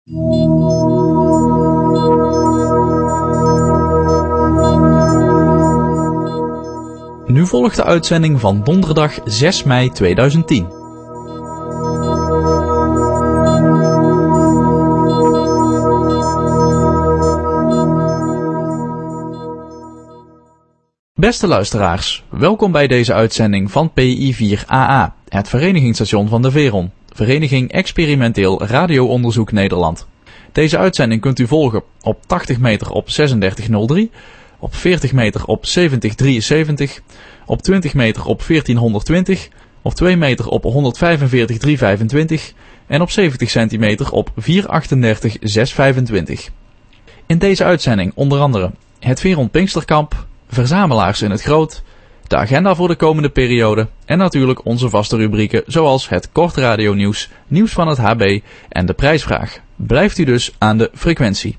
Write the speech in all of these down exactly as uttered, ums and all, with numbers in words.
Nu volgt de uitzending van donderdag zes mei tweeduizend tien. Beste luisteraars, welkom bij deze uitzending van P I vier A A, het verenigingsstation van de Veron, Vereniging Experimenteel Radio-onderzoek Nederland. Deze uitzending kunt u volgen op tachtig meter op zesendertig nul drie, op veertig meter op zeventig drieënzeventig, op twintig meter op veertienhonderdtwintig, op twee meter op honderdvijfenveertig driehonderdvijfentwintig en op zeventig centimeter op vierhonderdachtendertig zeshonderdvijfentwintig. In deze uitzending onder andere het Veron Pinksterkamp, verzamelaars in het groot, de agenda voor de komende periode en natuurlijk onze vaste rubrieken zoals het kort radionieuws, nieuws van het H B en de prijsvraag. Blijft u dus aan de frequentie.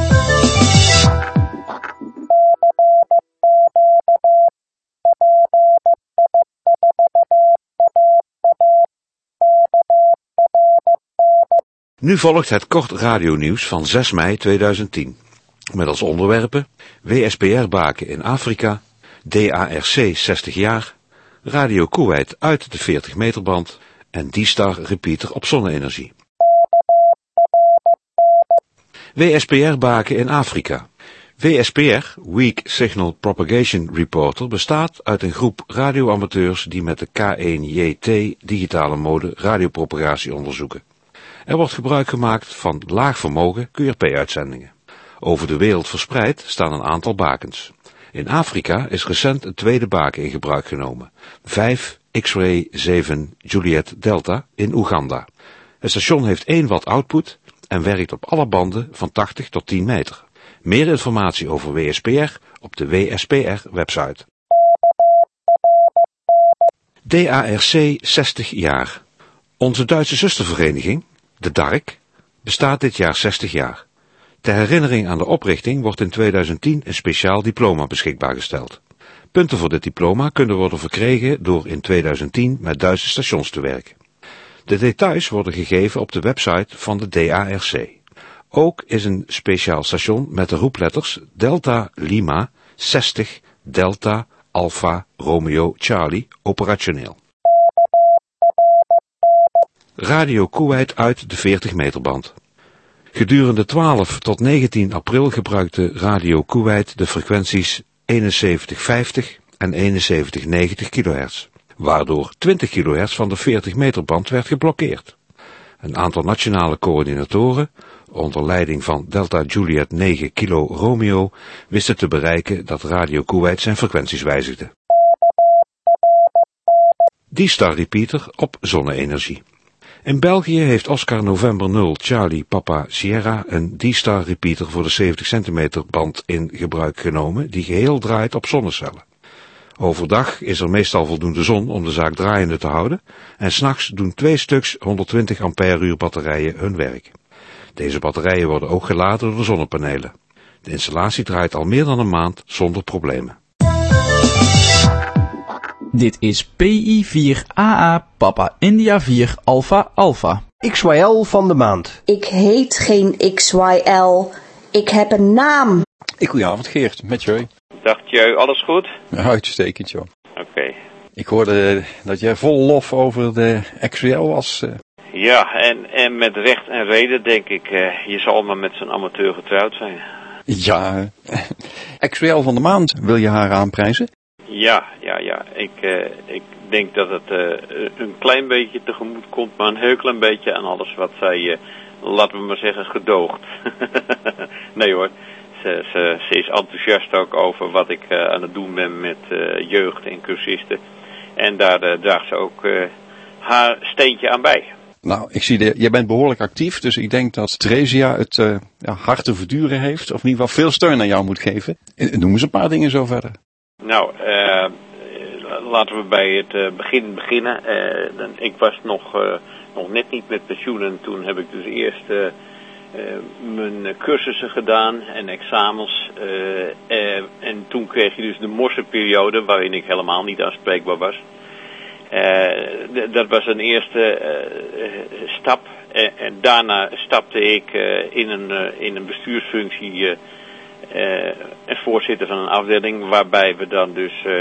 Nu volgt het kort radionieuws van zes mei tweeduizend tien. Met als onderwerpen W S P R-baken in Afrika, D A R C zestig jaar, Radio Kuwait uit de veertig meter band en D-Star repeater op zonne-energie. W S P R-baken in Afrika. W S P R, Weak Signal Propagation Reporter, bestaat uit een groep radioamateurs die met de K één J T digitale mode radiopropagatie onderzoeken. Er wordt gebruik gemaakt van laag vermogen Q R P-uitzendingen. Over de wereld verspreid staan een aantal bakens. In Afrika is recent een tweede baken in gebruik genomen, vijf X-ray zeven Juliet Delta in Oeganda. Het station heeft één watt output en werkt op alle banden van tachtig tot tien meter. Meer informatie over W S P R op de W S P R-website. D A R C zestig jaar. Onze Duitse zustervereniging, de D A R C, bestaat dit jaar zestig jaar. Ter herinnering aan de oprichting wordt in tweeduizend tien een speciaal diploma beschikbaar gesteld. Punten voor dit diploma kunnen worden verkregen door in tweeduizend tien met Duitse stations te werken. De details worden gegeven op de website van de D A R C. Ook is een speciaal station met de roepletters Delta Lima zestig Delta Alpha Romeo Charlie operationeel. Radio Kuwait uit de veertig meter band. Gedurende twaalf tot negentien april gebruikte Radio Kuwait de frequenties eenenzeventig vijftig en eenenzeventig negentig kilohertz, waardoor twintig kilohertz van de veertig meter band werd geblokkeerd. Een aantal nationale coördinatoren, onder leiding van Delta Juliet negen Kilo Romeo, wisten te bereiken dat Radio Kuwait zijn frequenties wijzigde. D-Star repeater op zonne-energie. In België heeft Oscar November nul Charlie Papa Sierra een D-Star repeater voor de zeventig centimeter band in gebruik genomen die geheel draait op zonnecellen. Overdag is er meestal voldoende zon om de zaak draaiende te houden en 's nachts doen twee stuks honderdtwintig ampère-uur batterijen hun werk. Deze batterijen worden ook geladen door de zonnepanelen. De installatie draait al meer dan een maand zonder problemen. Dit is P I vier A A Papa India vier Alpha Alpha. X Y L van de maand. Ik heet geen X Y L. Ik heb een naam. Ik goedenavond Geert, met Joy. Dag Joy, alles goed? Ja, uitstekend joh. Oké. Okay. Ik hoorde dat jij vol lof over de X Y L was. Uh... Ja, en, en met recht en reden denk ik. Uh, je zal maar met zo'n amateur getrouwd zijn. Ja, X Y L van de maand, wil je haar aanprijzen? Ja, ja, ja. Ik, uh, ik denk dat het uh, een klein beetje tegemoet komt, maar een heel klein beetje aan alles wat zij, uh, laten we maar zeggen, gedoogt. Nee hoor, ze, ze, ze is enthousiast ook over wat ik uh, aan het doen ben met uh, jeugd en cursisten. En daar uh, draagt ze ook uh, haar steentje aan bij. Nou, ik zie de, jij bent behoorlijk actief, dus ik denk dat Theresia het uh, ja, hard te verduren heeft, of in ieder geval veel steun aan jou moet geven. Noem eens een paar dingen zo verder. Nou, uh, laten we bij het uh, begin beginnen. Uh, dan, ik was nog, uh, nog net niet met pensioen en toen heb ik dus eerst uh, uh, mijn cursussen gedaan en examens. Uh, uh, en toen kreeg je dus de morsenperiode waarin ik helemaal niet aanspreekbaar was. Uh, d- dat was een eerste uh, stap en, en daarna stapte ik uh, in, een, uh, in een bestuursfunctie uh, uh, en voorzitter van een afdeling, waarbij we dan dus uh,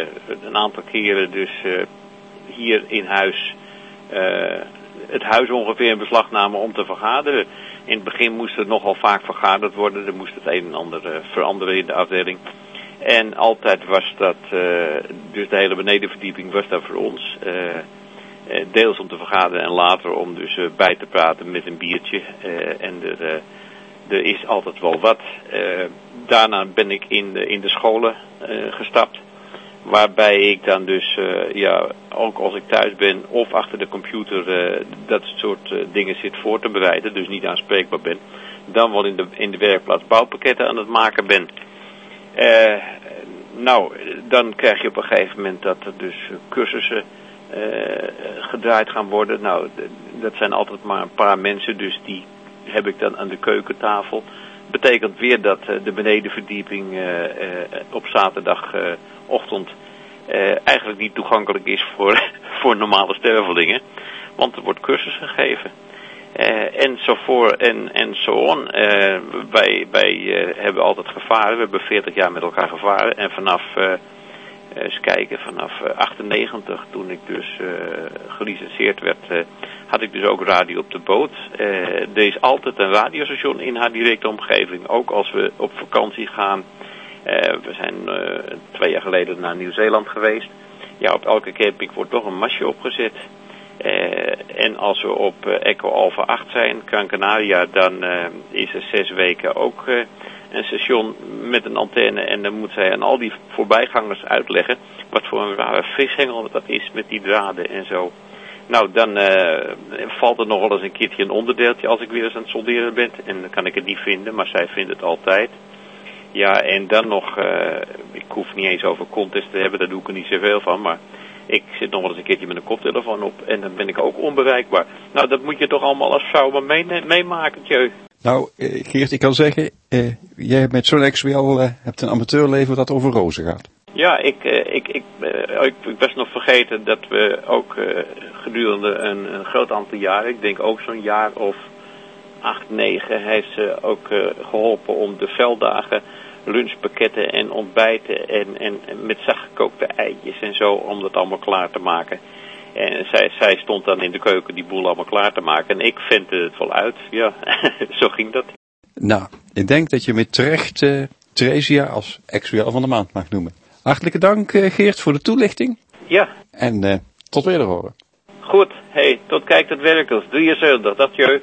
een aantal keren dus uh, hier in huis uh, het huis ongeveer in beslag namen om te vergaderen. In het begin moest er nogal vaak vergaderd worden, er moest het een en ander uh, veranderen in de afdeling. En altijd was dat, uh, dus de hele benedenverdieping was daar voor ons, uh, uh, deels om te vergaderen en later om dus uh, bij te praten met een biertje. Uh, en er, uh, er is altijd wel wat. Uh, daarna ben ik in de, in de scholen uh, gestapt, waarbij ik dan dus, uh, ja, ook als ik thuis ben of achter de computer uh, dat soort uh, dingen zit voor te bereiden, dus niet aanspreekbaar ben, dan wel in de, in de werkplaats bouwpakketten aan het maken ben. Uh, nou, dan krijg je op een gegeven moment dat er dus cursussen uh, gedraaid gaan worden. Nou, d- dat zijn altijd maar een paar mensen, dus die heb ik dan aan de keukentafel. Betekent weer dat uh, de benedenverdieping uh, uh, op zaterdagochtend uh, eigenlijk niet toegankelijk is voor, voor normale stervelingen. Want er wordt cursus gegeven. Uh, en zo voor en, en zo on. Uh, wij wij uh, hebben altijd gevaren. We hebben veertig jaar met elkaar gevaren. En vanaf, uh, eens kijken, vanaf uh, achtennegentig, toen ik dus uh, gelicenseerd werd, uh, had ik dus ook radio op de boot. Uh, er is altijd een radiostation in haar directe omgeving. Ook als we op vakantie gaan. Uh, we zijn uh, twee jaar geleden naar Nieuw-Zeeland geweest. Ja, op elke camping wordt toch een mastje opgezet. Uh, en als we op uh, Echo Alpha acht zijn, Gran Canaria, dan uh, is er zes weken ook uh, een station met een antenne. En dan moet zij aan al die voorbijgangers uitleggen wat voor een rare vishengel dat is met die draden en zo. Nou, dan uh, valt er nog wel eens een keertje een onderdeeltje als ik weer eens aan het solderen ben. En dan kan ik het niet vinden, maar zij vindt het altijd. Ja, en dan nog, uh, ik hoef niet eens over contest te hebben, daar doe ik er niet zoveel van, maar ik zit nog wel eens een keertje met een koptelefoon op en dan ben ik ook onbereikbaar. Nou, dat moet je toch allemaal als vrouw maar mee, meemaken, tjeu. Nou, uh, Geert, ik kan zeggen, uh, jij met zo'n X W L uh, hebt een amateurleven dat over rozen gaat. Ja, ik, uh, ik, ik, uh, ik, ik was nog vergeten dat we ook uh, gedurende een, een groot aantal jaren, ik denk ook zo'n jaar of acht, negen, heeft ze ook uh, geholpen om de velddagen, lunchpakketten en ontbijten en, en, en met zachtgekookte eitjes en zo, om dat allemaal klaar te maken. En zij, zij stond dan in de keuken die boel allemaal klaar te maken en ik ventte het wel uit. Ja, zo ging dat. Nou, ik denk dat je met terecht uh, Theresia als X W L van de maand mag noemen. Hartelijke dank uh, Geert voor de toelichting. Ja. En uh, tot wederhoren. Goed, hey, tot kijkt het werkels. drieënzeventig, dat je.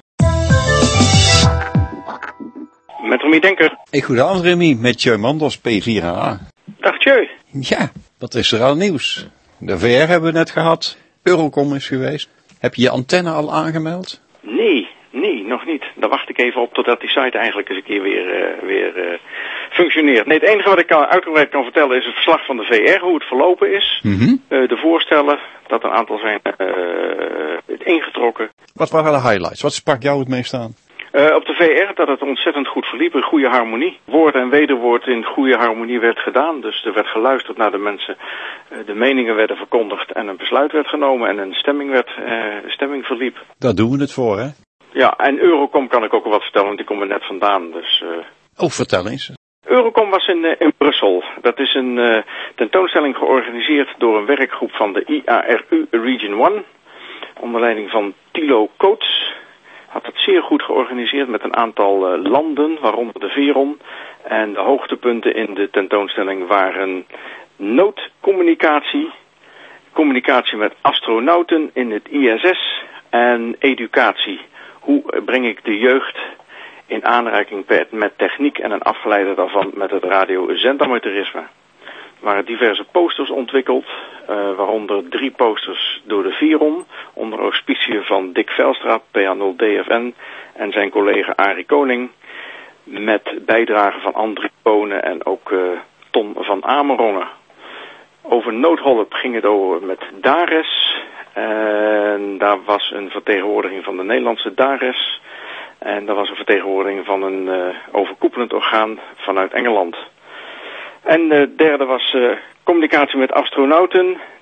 Met Remy Denker. Hey, goedenavond Remy, met Tjeu Manders, P vier A A. Dag Tjeu. Ja, wat is er al nieuws? De V R hebben we net gehad, Eurocom is geweest. Heb je je antenne al aangemeld? Nee, nee, nog niet. Daar wacht ik even op totdat die site eigenlijk eens een keer weer, uh, weer uh, functioneert. Nee, het enige wat ik kan, uitgebreid kan vertellen is het verslag van de V R, hoe het verlopen is. Mm-hmm. Uh, de voorstellen, dat een aantal zijn uh, ingetrokken. Wat waren de highlights? Wat sprak jou het meest aan? Uh, op de V R dat het ontzettend goed verliep, een goede harmonie. Woord en wederwoord in goede harmonie werd gedaan. Dus er werd geluisterd naar de mensen. Uh, de meningen werden verkondigd en een besluit werd genomen en een stemming, werd, uh, stemming verliep. Daar doen we het voor, hè? Ja, en Eurocom kan ik ook wel wat vertellen, want die komt er net vandaan. Dus, uh... Oh, vertel eens. Eurocom was in, uh, in Brussel. Dat is een uh, tentoonstelling georganiseerd door een werkgroep van de I A R U Region één. Onder leiding van Thilo Coates. Had het zeer goed georganiseerd met een aantal uh, landen, waaronder de Veron. En de hoogtepunten in de tentoonstelling waren noodcommunicatie, communicatie met astronauten in het I S S en educatie. Hoe breng ik de jeugd in aanraking met techniek en een afgeleide daarvan met het radio-zendamateurisme. Er waren diverse posters ontwikkeld, uh, waaronder drie posters door de Veron, onder auspiciën van Dick Velstra, P A nul D F N en zijn collega Arie Koning, met bijdragen van Andrie Bonen en ook uh, Ton van Amerongen. Over noodhulp ging het over met DARES, en daar was een vertegenwoordiging van de Nederlandse DARES, en daar was een vertegenwoordiging van een uh, overkoepelend orgaan vanuit Engeland. En de derde was uh, communicatie met astronauten. Dus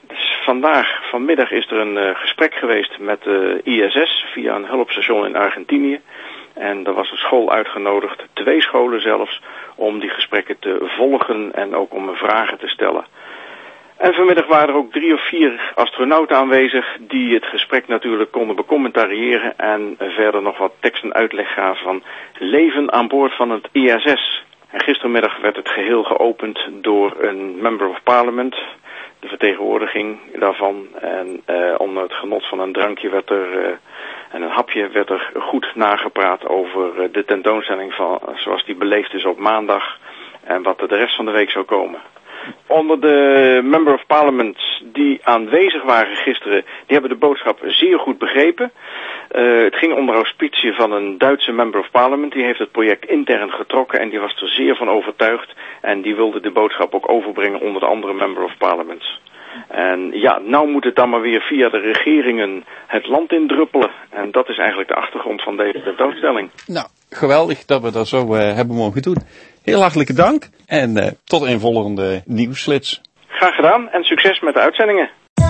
vandaag, vanmiddag is er een uh, gesprek geweest met de uh, I S S via een hulpstation in Argentinië. En er was een school uitgenodigd, twee scholen zelfs, om die gesprekken te volgen en ook om vragen te stellen. En vanmiddag waren er ook drie of vier astronauten aanwezig die het gesprek natuurlijk konden becommentariëren en verder nog wat tekst en uitleg gaven van leven aan boord van het I S S. En gistermiddag werd het geheel geopend door een Member of Parliament, de vertegenwoordiging daarvan. En uh, onder het genot van een drankje werd er, uh, en een hapje werd er goed nagepraat over uh, de tentoonstelling van, zoals die beleefd is op maandag en wat er de rest van de week zou komen. Onder de Member of Parliament die aanwezig waren gisteren, die hebben de boodschap zeer goed begrepen. Uh, het ging onder auspicie van een Duitse Member of Parliament, die heeft het project intern getrokken en die was er zeer van overtuigd. En die wilde de boodschap ook overbrengen onder de andere Member of Parliaments. En ja, nou moet het dan maar weer via de regeringen het land indruppelen. En dat is eigenlijk de achtergrond van deze tentoonstelling. Nou, geweldig dat we dat zo uh, hebben mogen doen. Heel hartelijke dank en uh, tot een volgende nieuwsflits. Graag gedaan en succes met de uitzendingen.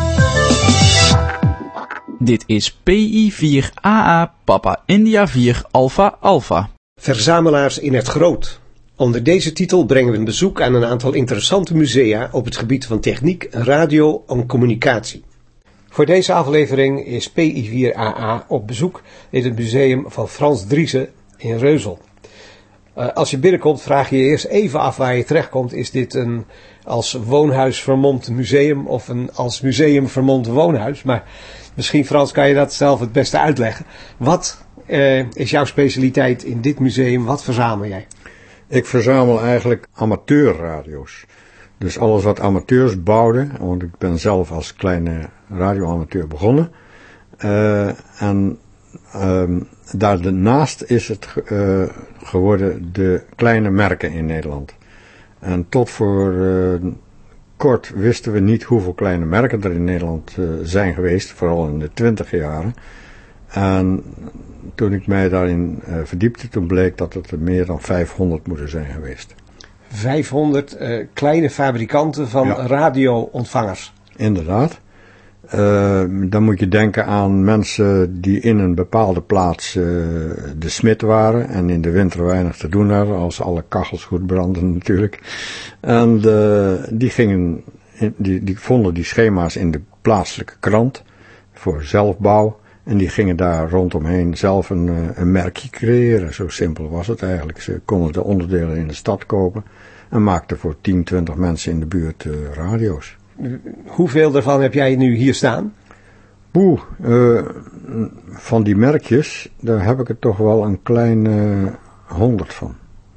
Dit is P I vier A A Papa India vier Alpha Alpha. Verzamelaars in het groot. Onder deze titel brengen we een bezoek aan een aantal interessante musea op het gebied van techniek, radio en communicatie. Voor deze aflevering is P I vier A A op bezoek in het museum van Frans Driessen in Reuzel. Uh, als je binnenkomt vraag je je eerst even af waar je terechtkomt. Is dit een als woonhuis vermomd museum of een als museum vermomd woonhuis? Maar misschien Frans kan je dat zelf het beste uitleggen. Wat uh, is jouw specialiteit in dit museum? Wat verzamel jij? Ik verzamel eigenlijk amateurradio's. Dus alles wat amateurs bouwden, want ik ben zelf als kleine radioamateur begonnen. Uh, en um, daarnaast is het uh, geworden de kleine merken in Nederland. En tot voor uh, kort wisten we niet hoeveel kleine merken er in Nederland uh, zijn geweest, vooral in de twintiger jaren. En toen ik mij daarin uh, verdiepte, toen bleek dat het er meer dan vijfhonderd moeten zijn geweest. vijfhonderd uh, kleine fabrikanten van ja. radioontvangers. Inderdaad. Uh, dan moet je denken aan mensen die in een bepaalde plaats uh, de smid waren en in de winter weinig te doen hadden, als alle kachels goed brandden natuurlijk. En uh, die gingen, die, die vonden die schema's in de plaatselijke krant voor zelfbouw. En die gingen daar rondomheen zelf een, een merkje creëren. Zo simpel was het eigenlijk. Ze konden de onderdelen in de stad kopen en maakten voor tien, twintig mensen in de buurt uh, radio's. Hoeveel daarvan heb jij nu hier staan? Oeh, uh, van die merkjes, daar heb ik er toch wel een klein uh, honderd van.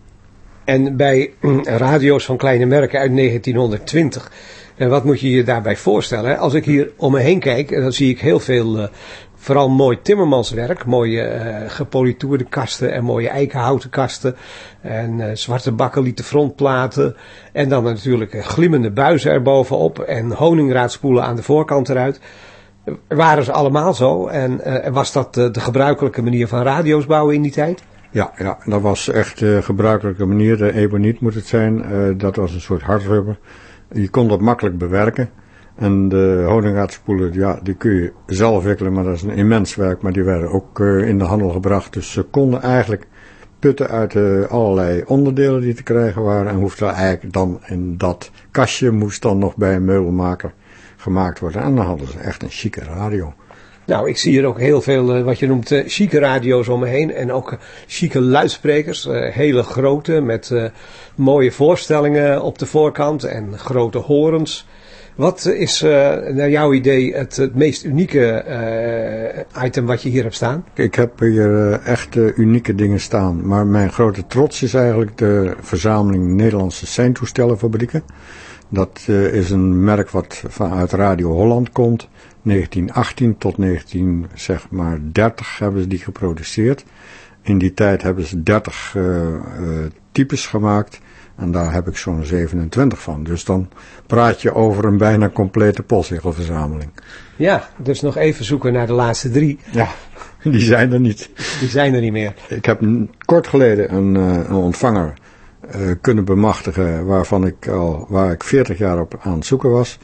En bij uh, radio's van kleine merken uit negentienhonderdtwintig, en wat moet je je daarbij voorstellen? Als ik hier om me heen kijk, dan zie ik heel veel, uh, vooral mooi timmermanswerk, mooie uh, gepolitoerde kasten en mooie eikenhouten kasten en uh, zwarte bakkelieten frontplaten en dan natuurlijk uh, glimmende buizen erbovenop en honingraadspoelen aan de voorkant eruit. Waren ze allemaal zo en uh, was dat uh, de gebruikelijke manier van radio's bouwen in die tijd? Ja, ja, dat was echt de gebruikelijke manier. De eboniet moet het zijn. Uh, dat was een soort hardrubber. Je kon dat makkelijk bewerken. En de honingraadspoelen, ja, die kun je zelf wikkelen, maar dat is een immens werk. Maar die werden ook uh, in de handel gebracht. Dus ze konden eigenlijk putten uit uh, allerlei onderdelen die te krijgen waren. En hoefde eigenlijk dan in dat kastje, moest dan nog bij een meubelmaker gemaakt worden. En dan hadden ze echt een chique radio. Nou, ik zie hier ook heel veel, uh, wat je noemt, uh, chique radio's om me heen. En ook uh, chique luidsprekers. Uh, hele grote, met uh, mooie voorstellingen op de voorkant en grote horens. Wat is uh, naar jouw idee het, het meest unieke uh, item wat je hier hebt staan? Ik heb hier uh, echt uh, unieke dingen staan. Maar mijn grote trots is eigenlijk de verzameling Nederlandse seintoestellenfabrieken. Dat uh, is een merk wat vanuit Radio Holland komt. negentien achttien tot negentien dertig hebben ze die geproduceerd. In die tijd hebben ze dertig uh, uh, types gemaakt. En daar heb ik zo'n zevenentwintig van. Dus dan praat je over een bijna complete postzegelverzameling. Ja, dus nog even zoeken naar de laatste drie. Ja, die zijn er niet. Die zijn er niet meer. Ik heb kort geleden een, uh, een ontvanger uh, kunnen bemachtigen waarvan ik al, waar ik veertig jaar op aan het zoeken was.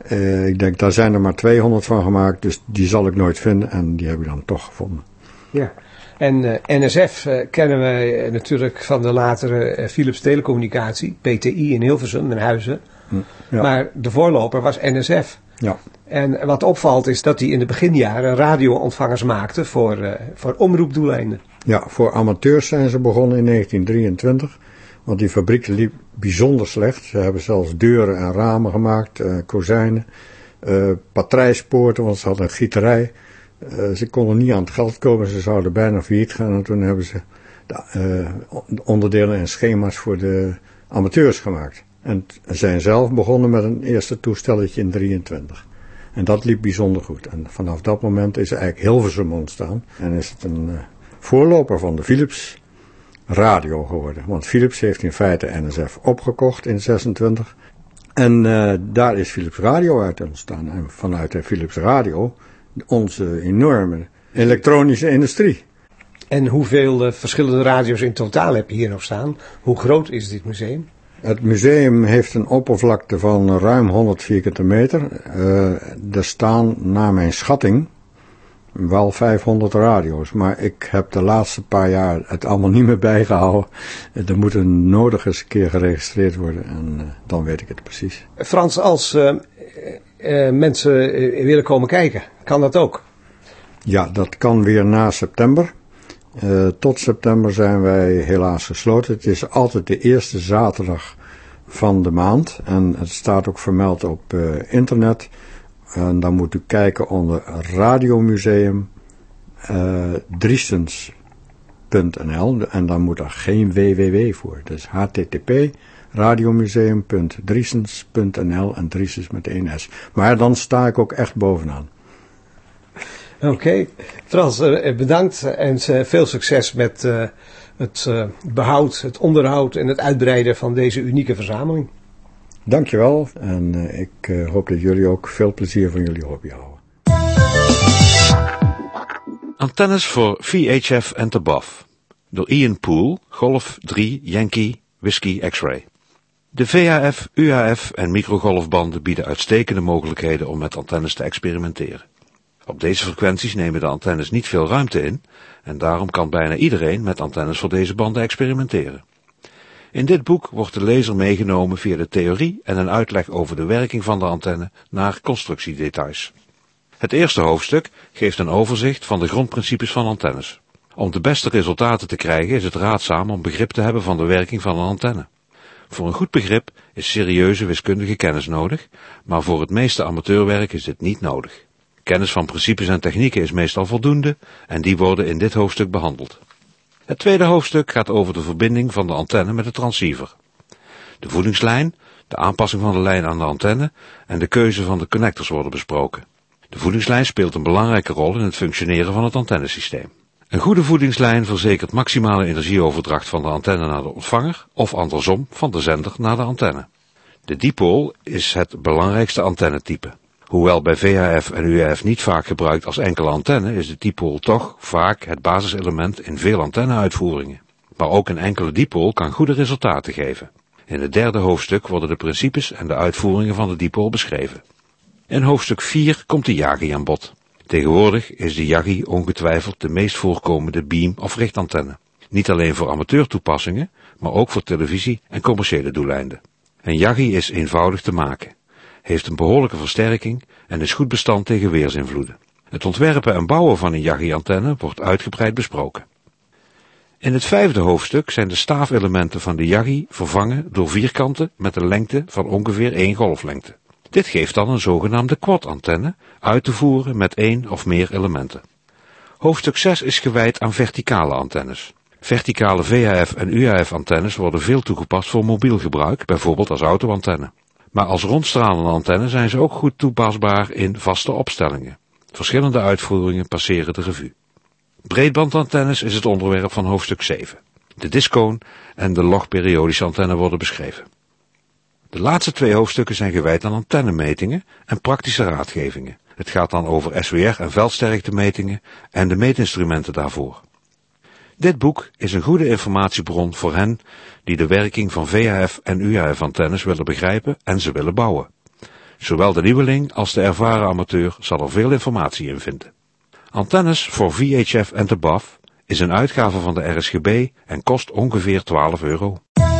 Uh, ik denk, daar zijn er maar tweehonderd van gemaakt, dus die zal ik nooit vinden en die heb ik dan toch gevonden. Ja, en uh, N S F uh, kennen wij uh, natuurlijk van de latere uh, Philips Telecommunicatie, P T I in Hilversum en Huizen. Ja. Maar de voorloper was N S F. Ja. En wat opvalt is dat die in de beginjaren radioontvangers maakte voor, uh, voor omroepdoeleinden. Ja, voor amateurs zijn ze begonnen in negentien drieëntwintig. Want die fabriek liep bijzonder slecht. Ze hebben zelfs deuren en ramen gemaakt, uh, kozijnen, uh, patrijspoorten, want ze hadden een gieterij. Uh, ze konden niet aan het geld komen, ze zouden bijna failliet gaan. En toen hebben ze de, uh, onderdelen en schema's voor de amateurs gemaakt. En zijn zelf begonnen met een eerste toestelletje in drieëntwintig. En dat liep bijzonder goed. En vanaf dat moment is er eigenlijk Hilversum ontstaan. En is het een uh, voorloper van de Philips radio geworden. Want Philips heeft in feite N S F opgekocht in zesentwintig. En uh, daar is Philips Radio uit ontstaan. En vanuit de Philips Radio onze enorme elektronische industrie. En hoeveel uh, verschillende radio's in totaal heb je hier nog staan? Hoe groot is dit museum? Het museum heeft een oppervlakte van ruim honderd vierkante meter. Uh, er staan, naar mijn schatting, wel vijfhonderd radio's. Maar ik heb de laatste paar jaar het allemaal niet meer bijgehouden. Er moet een nodig eens een keer geregistreerd worden en uh, dan weet ik het precies. Frans, als uh, uh, mensen uh, willen komen kijken, kan dat ook? Ja, dat kan weer na september. Uh, tot september zijn wij helaas gesloten. Het is altijd de eerste zaterdag van de maand. En het staat ook vermeld op uh, internet. En dan moet u kijken onder Radiomuseum uh, Driestens punt n l. En dan moet er geen www voor. Dus h t t p radiomuseum punt driestens punt n l en Driestens met één s. Maar dan sta ik ook echt bovenaan. Oké, okay. Frans, bedankt en veel succes met uh, het uh, behoud, het onderhoud en het uitbreiden van deze unieke verzameling. Dankjewel en uh, ik uh, hoop dat jullie ook veel plezier van jullie hobby houden. Antennes voor V H F and above. Door Ian Poole, Golf drie Yankee Whiskey X-Ray. De V H F, U H F en microgolfbanden bieden uitstekende mogelijkheden om met antennes te experimenteren. Op deze frequenties nemen de antennes niet veel ruimte in en daarom kan bijna iedereen met antennes voor deze banden experimenteren. In dit boek wordt de lezer meegenomen via de theorie en een uitleg over de werking van de antenne naar constructiedetails. Het eerste hoofdstuk geeft een overzicht van de grondprincipes van antennes. Om de beste resultaten te krijgen is het raadzaam om begrip te hebben van de werking van een antenne. Voor een goed begrip is serieuze wiskundige kennis nodig, maar voor het meeste amateurwerk is dit niet nodig. Kennis van principes en technieken is meestal voldoende en die worden in dit hoofdstuk behandeld. Het tweede hoofdstuk gaat over de verbinding van de antenne met de transceiver. De voedingslijn, de aanpassing van de lijn aan de antenne en de keuze van de connectors worden besproken. De voedingslijn speelt een belangrijke rol in het functioneren van het antennesysteem. Een goede voedingslijn verzekert maximale energieoverdracht van de antenne naar de ontvanger of andersom van de zender naar de antenne. De dipool is het belangrijkste antennetype. Hoewel bij V H F en U H F niet vaak gebruikt als enkele antenne, is de dipool toch vaak het basiselement in veel antenneuitvoeringen. Maar ook een enkele dipool kan goede resultaten geven. In het derde hoofdstuk worden de principes en de uitvoeringen van de dipool beschreven. In hoofdstuk vier komt de Yagi aan bod. Tegenwoordig is de Yagi ongetwijfeld de meest voorkomende beam- of richtantenne. Niet alleen voor amateurtoepassingen, maar ook voor televisie en commerciële doeleinden. Een Yagi is eenvoudig te maken, heeft een behoorlijke versterking en is goed bestand tegen weersinvloeden. Het ontwerpen en bouwen van een Yagi-antenne wordt uitgebreid besproken. In het vijfde hoofdstuk zijn de staafelementen van de Yagi vervangen door vierkanten met een lengte van ongeveer één golflengte. Dit geeft dan een zogenaamde quad-antenne, uit te voeren met één of meer elementen. Hoofdstuk zes is gewijd aan verticale antennes. Verticale V H F en U H F-antennes worden veel toegepast voor mobiel gebruik, bijvoorbeeld als auto-antenne. Maar als rondstralende antenne zijn ze ook goed toepasbaar in vaste opstellingen. Verschillende uitvoeringen passeren de revue. Breedbandantennes is het onderwerp van hoofdstuk zeven. De discoon en de logperiodische antenne worden beschreven. De laatste twee hoofdstukken zijn gewijd aan antennemetingen en praktische raadgevingen. Het gaat dan over S W R en veldsterktemetingen en de meetinstrumenten daarvoor. Dit boek is een goede informatiebron voor hen die de werking van V H F en U H F-antennes willen begrijpen en ze willen bouwen. Zowel de nieuweling als de ervaren amateur zal er veel informatie in vinden. Antennes voor V H F and Above is een uitgave van de R S G B en kost ongeveer twaalf euro.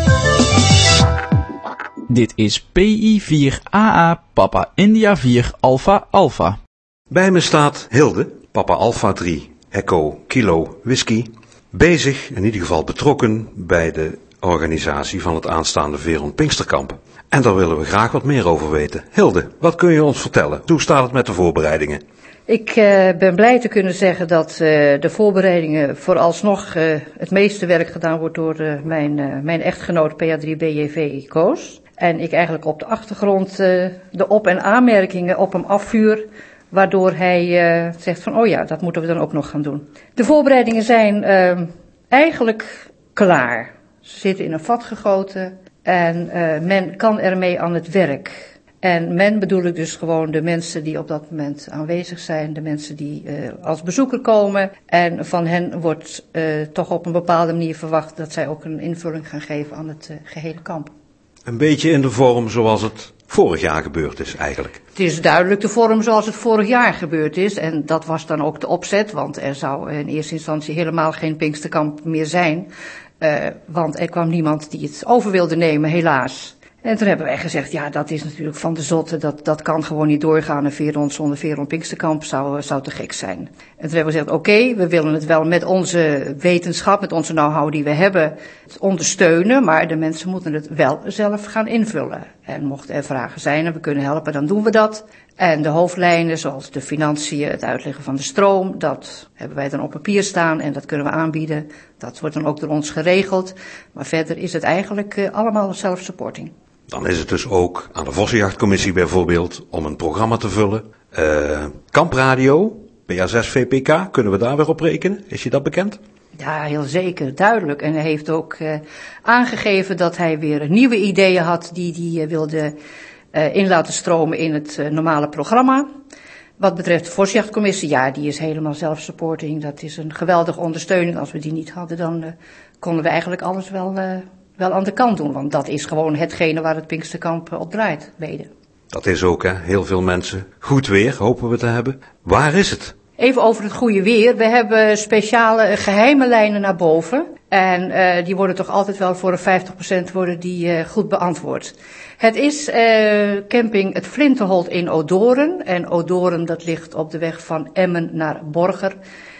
Dit is P I vier A A Papa India vier Alpha Alpha. Bij me staat Hilde, Papa Alpha drie Echo Kilo Whisky, bezig, in ieder geval betrokken bij de organisatie van het aanstaande Veron Pinksterkamp. En daar willen we graag wat meer over weten. Hilde, wat kun je ons vertellen? Hoe staat het met de voorbereidingen? Ik uh, ben blij te kunnen zeggen dat uh, de voorbereidingen vooralsnog uh, het meeste werk gedaan wordt door uh, mijn, uh, mijn echtgenoot P A drie B J V Koos. En ik eigenlijk op de achtergrond uh, de op- en aanmerkingen op hem afvuur, waardoor hij uh, zegt van oh ja, dat moeten we dan ook nog gaan doen. De voorbereidingen zijn uh, eigenlijk klaar. Ze zitten in een vat gegoten en uh, men kan ermee aan het werk. En men bedoel ik dus gewoon de mensen die op dat moment aanwezig zijn, de mensen die uh, als bezoeker komen. En van hen wordt uh, toch op een bepaalde manier verwacht dat zij ook een invulling gaan geven aan het uh, gehele kamp. Een beetje in de vorm zoals het vorig jaar gebeurd is eigenlijk. Het is duidelijk de vorm zoals het vorig jaar gebeurd is. En dat was dan ook de opzet, want er zou in eerste instantie helemaal geen Pinksterkamp meer zijn. Uh, want er kwam niemand die het over wilde nemen, helaas. En toen hebben wij gezegd, ja, dat is natuurlijk van de zotte, dat, dat kan gewoon niet doorgaan. En Veron zonder Veron Pinksterkamp zou, zou te gek zijn. En toen hebben we gezegd, oké, okay, we willen het wel met onze wetenschap, met onze know-how die we hebben, ondersteunen. Maar de mensen moeten het wel zelf gaan invullen. En mochten er vragen zijn en we kunnen helpen, dan doen we dat. En de hoofdlijnen, zoals de financiën, het uitleggen van de stroom, dat hebben wij dan op papier staan en dat kunnen we aanbieden. Dat wordt dan ook door ons geregeld. Maar verder is het eigenlijk uh, allemaal self-supporting. Dan is het dus ook aan de Vossenjachtcommissie bijvoorbeeld om een programma te vullen. Uh, Kampradio, P A zes V P K, kunnen we daar weer op rekenen? Is je dat bekend? Ja, heel zeker, duidelijk. En hij heeft ook uh, aangegeven dat hij weer nieuwe ideeën had die hij uh, wilde uh, in laten stromen in het uh, normale programma. Wat betreft de Vossenjachtcommissie, ja, die is helemaal zelfsupporting. Dat is een geweldige ondersteuning. Als we die niet hadden, dan uh, konden we eigenlijk alles wel... Uh, wel aan de kant doen, want dat is gewoon hetgene waar het Pinksterkamp op draait, mede. Dat is ook, hè, heel veel mensen. Goed weer, hopen we te hebben. Waar is het? Even over het goede weer. We hebben speciale geheime lijnen naar boven. En uh, die worden toch altijd wel voor een vijftig procent worden die uh, goed beantwoord. Het is uh, camping Het Flinterholt in Odoren. En Odoren, dat ligt op de weg van Emmen naar Borger.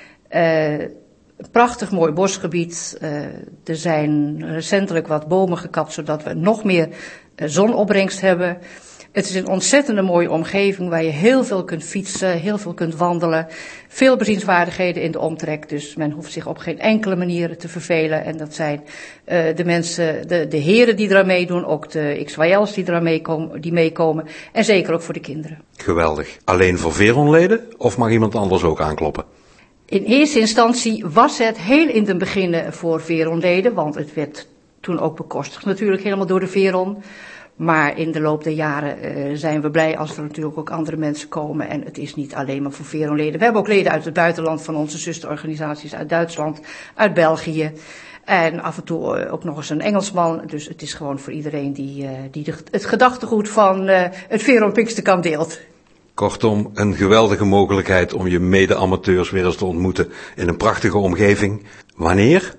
Uh, Prachtig mooi bosgebied. Uh, er zijn recentelijk wat bomen gekapt, zodat we nog meer uh, zonopbrengst hebben. Het is een ontzettende mooie omgeving waar je heel veel kunt fietsen, heel veel kunt wandelen. Veel bezienswaardigheden in de omtrek, dus men hoeft zich op geen enkele manier te vervelen. En dat zijn uh, de mensen, de, de heren die eraan meedoen, ook de X Y L's die eraan meekomen, die meekomen. En zeker ook voor de kinderen. Geweldig. Alleen voor Veronleden of mag iemand anders ook aankloppen? In eerste instantie was het heel in het begin voor Veronleden, want het werd toen ook bekostigd natuurlijk helemaal door de Veron. Maar in de loop der jaren uh, zijn we blij als er natuurlijk ook andere mensen komen. En het is niet alleen maar voor Veronleden. We hebben ook leden uit het buitenland van onze zusterorganisaties uit Duitsland, uit België. En af en toe uh, ook nog eens een Engelsman. Dus het is gewoon voor iedereen die, uh, die de, het gedachtegoed van uh, het Veron Pinksterkamp deelt. Kortom, een geweldige mogelijkheid om je mede-amateurs weer eens te ontmoeten in een prachtige omgeving. Wanneer?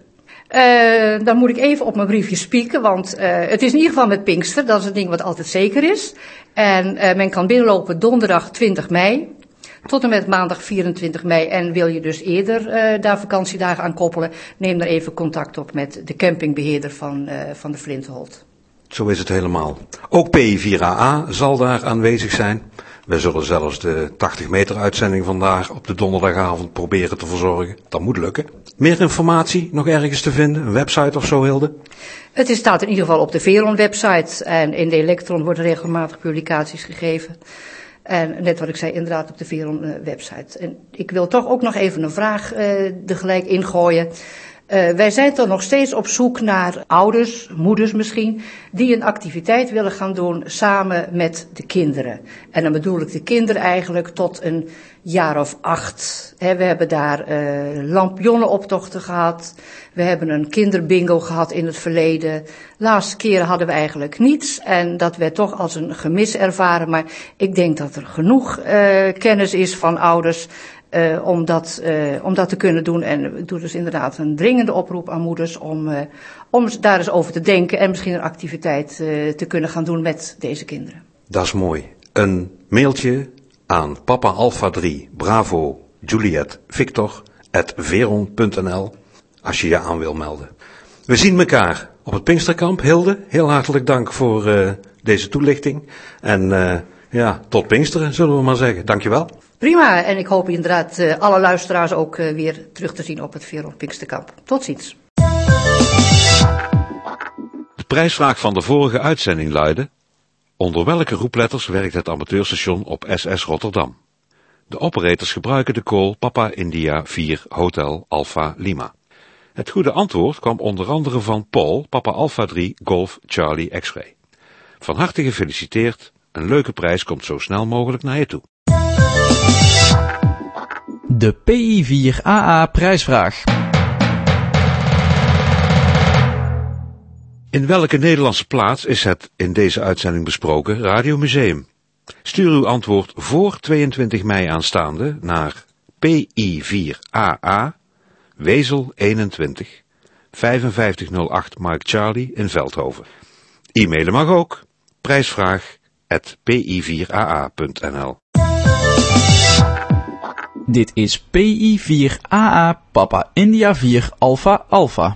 Uh, dan moet ik even op mijn briefje spieken, want uh, het is in ieder geval met Pinkster, dat is een ding wat altijd zeker is. En uh, men kan binnenlopen donderdag twintig mei tot en met maandag vierentwintig mei. En wil je dus eerder uh, daar vakantiedagen aan koppelen, neem dan even contact op met de campingbeheerder van, uh, van de Flinterholt. Zo is het helemaal. Ook P I vier A A zal daar aanwezig zijn. We zullen zelfs de tachtig meter uitzending vandaag op de donderdagavond proberen te verzorgen. Dat moet lukken. Meer informatie nog ergens te vinden? Een website of zo, Hilde? Het is, staat in ieder geval op de Veron website en in de Electron worden regelmatig publicaties gegeven. En net wat ik zei, inderdaad op de Veron uh, website. En ik wil toch ook nog even een vraag uh, er gelijk ingooien. Uh, wij zijn toch nog steeds op zoek naar ouders, moeders misschien, die een activiteit willen gaan doen samen met de kinderen. En dan bedoel ik de kinderen eigenlijk tot een jaar of acht. He, we hebben daar uh, lampionnenoptochten gehad. We hebben een kinderbingo gehad in het verleden. Laatste keren hadden we eigenlijk niets. En dat werd toch als een gemis ervaren. Maar ik denk dat er genoeg uh, kennis is van ouders uh, om, dat, uh, om dat te kunnen doen. En ik doe dus inderdaad een dringende oproep aan moeders om, uh, om daar eens over te denken. En misschien een activiteit uh, te kunnen gaan doen met deze kinderen. Dat is mooi. Een mailtje aan papa alpha drie Bravo Juliet Victor at veron punt n l als je je aan wil melden. We zien elkaar op het Pinksterkamp. Hilde, heel hartelijk dank voor uh, deze toelichting. En uh, ja, tot Pinksteren zullen we maar zeggen. Dankjewel. Prima, en ik hoop inderdaad uh, alle luisteraars ook uh, weer terug te zien op het Veron Pinksterkamp. Tot ziens. De prijsvraag van de vorige uitzending luidde: onder welke roepletters werkt het amateurstation op S S Rotterdam? De operators gebruiken de call Papa India vier Hotel Alpha Lima. Het goede antwoord kwam onder andere van Paul, Papa Alpha drie Golf Charlie X-Ray. Van harte gefeliciteerd, een leuke prijs komt zo snel mogelijk naar je toe. De P I vier A A prijsvraag. In welke Nederlandse plaats is het in deze uitzending besproken Radiomuseum? Stuur uw antwoord voor tweeëntwintig mei aanstaande naar P I vier A A, Wezel eenentwintig, vijfenvijftig nul acht Mike Charlie in Veldhoven. E-mailen mag ook, prijsvraag at p i vier a a punt n l. Dit is P I vier A A Papa India vier Alpha Alpha.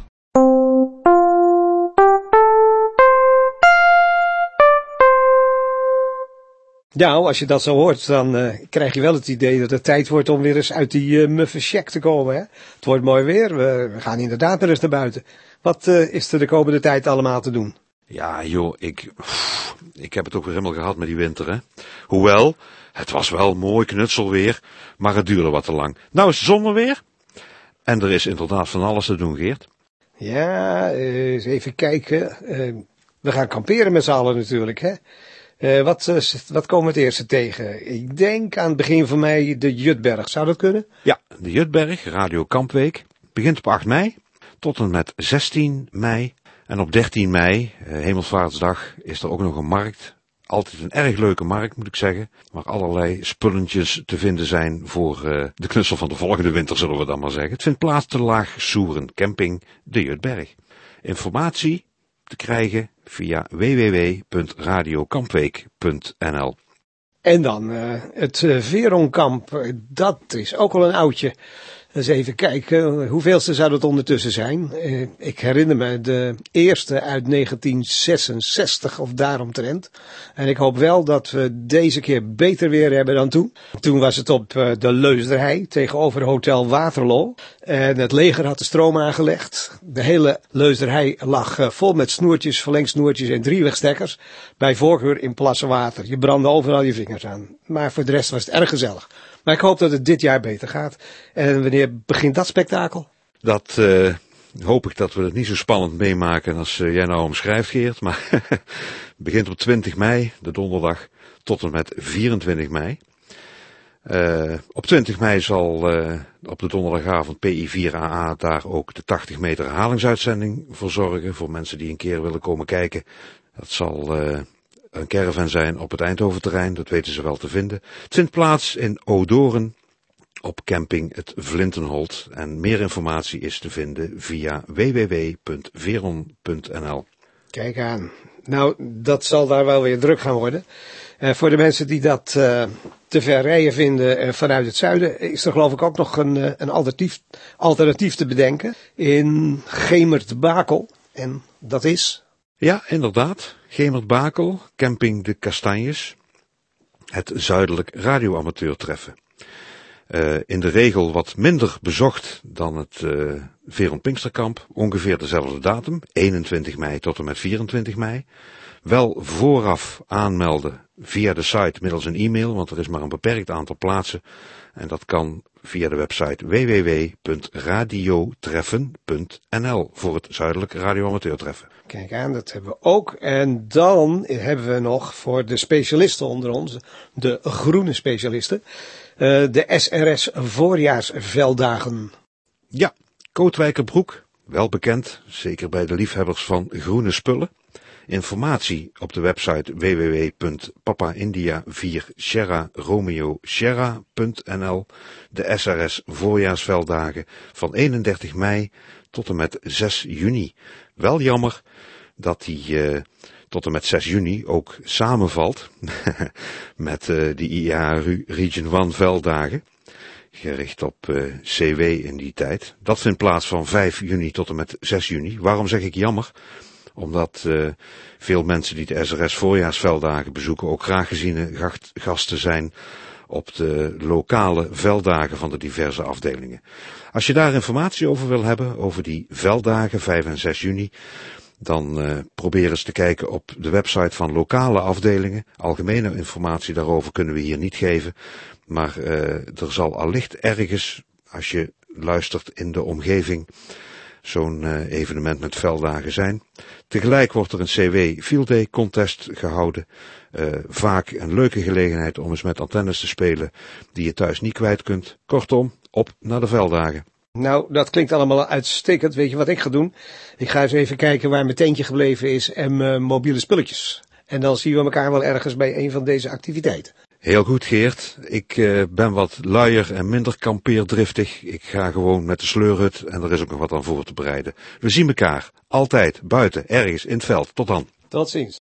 Nou, als je dat zo hoort, dan uh, krijg je wel het idee dat het tijd wordt om weer eens uit die uh, muffe shack te komen. Hè? Het wordt mooi weer, we, we gaan inderdaad weer eens naar buiten. Wat uh, is er de komende tijd allemaal te doen? Ja joh, ik, pff, ik heb het ook weer helemaal gehad met die winter. Hè? Hoewel, het was wel mooi knutselweer, maar het duurde wat te lang. Nou is het zonneweer en er is inderdaad van alles te doen, Geert. Ja, uh, eens even kijken. Uh, we gaan kamperen met z'n allen natuurlijk, hè. Uh, wat, uh, wat komen we het eerste tegen? Ik denk aan het begin van mei de Jutberg. Zou dat kunnen? Ja, de Jutberg, Radio Kampweek, begint op acht mei tot en met zestien mei. En op dertien mei, uh, Hemelvaartsdag, is er ook nog een markt. Altijd een erg leuke markt, moet ik zeggen. Waar allerlei spulletjes te vinden zijn voor uh, de knutsel van de volgende winter, zullen we dan maar zeggen. Het vindt plaats te Laag Soeren, camping de Jutberg. Informatie te krijgen via w w w punt radio kampweek punt n l. En dan uh, het uh, Veronkamp, dat is ook wel een oudje. Eens even kijken, hoeveelste zou dat ondertussen zijn? Uh, ik herinner me de eerste uit negentien zesenzestig of daaromtrent. En ik hoop wel dat we deze keer beter weer hebben dan toen. Toen was het op uh, de Leusderhei tegenover Hotel Waterloo. En het leger had de stroom aangelegd. De hele Leusderhei lag uh, vol met snoertjes, verlengsnoertjes en driewegstekkers. Bij voorkeur in plassen water. Je brandde overal je vingers aan. Maar voor de rest was het erg gezellig. Maar ik hoop dat het dit jaar beter gaat. En wanneer begint dat spektakel? Dat uh, hoop ik dat we het niet zo spannend meemaken als uh, jij nou omschrijft, Geert. Maar het begint op twintig mei, de donderdag, tot en met vierentwintig mei. Uh, op twintig mei zal uh, op de donderdagavond P I vier A A daar ook de tachtig meter herhalingsuitzending voor zorgen. Voor mensen die een keer willen komen kijken. Dat zal uh, een caravan zijn op het Eindhoven-terrein, dat weten ze wel te vinden. Het vindt plaats in Odoren op camping het Vlintenholt. En meer informatie is te vinden via w w w punt veron punt n l. Kijk aan. Nou, dat zal daar wel weer druk gaan worden. Uh, voor de mensen die dat uh, te ver rijden vinden uh, vanuit het zuiden, is er geloof ik ook nog een, uh, een alternatief, alternatief te bedenken. In Gemert-Bakel. En dat is? Ja, inderdaad. Gemert-Bakel, camping de Kastanjes. Het zuidelijk radioamateurtreffen. Uh, in de regel wat minder bezocht dan het uh, Veron Pinksterkamp. Ongeveer dezelfde datum, eenentwintig mei tot en met vierentwintig mei. Wel vooraf aanmelden via de site middels een e-mail, want er is maar een beperkt aantal plaatsen. En dat kan via de website w w w punt radiotreffen punt n l voor het Zuidelijk radioamateurtreffen. Kijk aan, dat hebben we ook. En dan hebben we nog voor de specialisten onder ons, de groene specialisten, uh, de S R S voorjaarsvelddagen. Ja, Kootwijkerbroek, wel bekend, zeker bij de liefhebbers van groene spullen. Informatie op de website w w w punt papa india vier sierra romeo sierra punt n l. De S R S voorjaarsvelddagen van eenendertig mei tot en met zes juni. Wel jammer dat die uh, tot en met zes juni ook samenvalt met uh, die I A R U Region één velddagen. Gericht op uh, C W in die tijd. Dat vindt plaats van vijf juni tot en met zes juni. Waarom zeg ik jammer? Omdat uh, veel mensen die de S R S voorjaarsvelddagen bezoeken ook graag geziene gasten zijn op de lokale velddagen van de diverse afdelingen. Als je daar informatie over wil hebben, over die velddagen vijf en zes juni, dan uh, probeer eens te kijken op de website van lokale afdelingen. Algemene informatie daarover kunnen we hier niet geven, maar uh, er zal allicht ergens, als je luistert in de omgeving, zo'n uh, evenement met velddagen zijn. Tegelijk wordt er een C W Field Day Contest gehouden. Uh, vaak een leuke gelegenheid om eens met antennes te spelen die je thuis niet kwijt kunt. Kortom, op naar de velddagen. Nou, dat klinkt allemaal uitstekend. Weet je wat ik ga doen? Ik ga eens even kijken waar mijn tentje gebleven is en mijn mobiele spulletjes. En dan zien we elkaar wel ergens bij een van deze activiteiten. Heel goed, Geert. Ik uh, ben wat luier en minder kampeerdriftig. Ik ga gewoon met de sleurhut en er is ook nog wat aan voor te bereiden. We zien elkaar altijd buiten, ergens in het veld. Tot dan. Tot ziens.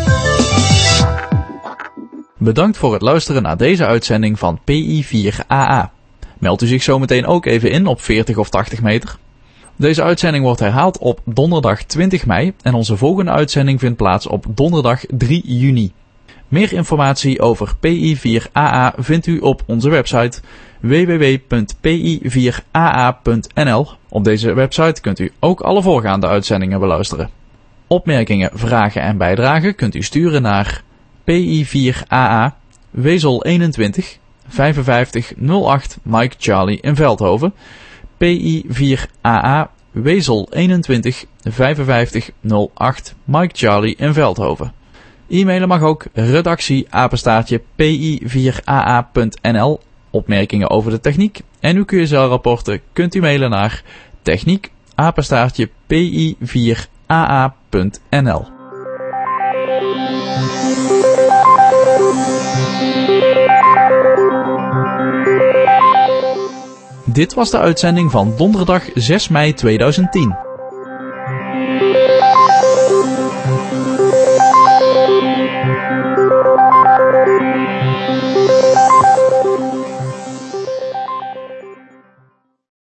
Bedankt voor het luisteren naar deze uitzending van P I vier A A. Meld u zich zometeen ook even in op veertig of tachtig meter. Deze uitzending wordt herhaald op donderdag twintig mei en onze volgende uitzending vindt plaats op donderdag drie juni. Meer informatie over P I vier A A vindt u op onze website w w w punt p i vier a a punt n l. Op deze website kunt u ook alle voorgaande uitzendingen beluisteren. Opmerkingen, vragen en bijdragen kunt u sturen naar P I vier A A, Wezel eenentwintig, vijfenvijftig nul acht Mike Charlie in Veldhoven. P I vier A A, Wezel eenentwintig, vijfenvijftig nul acht Mike Charlie in Veldhoven. E-mailen mag ook redactie apenstaartje p i vier a a punt n l. Opmerkingen over de techniek en uw Q S L-rapporten kunt u mailen naar techniek apenstaartje p i vier a a punt n l. Dit was de uitzending van donderdag zes mei tweeduizend tien.